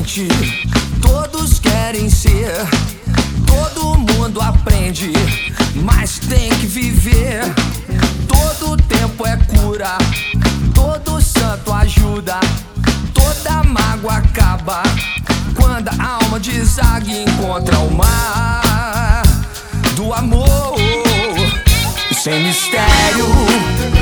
gente, todos querem ser. Todo mundo aprende, mas tem que viver. Todo tempo é cura, todo santo ajuda. Toda mágoa acaba quando a alma deságua e encontra o mar do amor. Sem mistério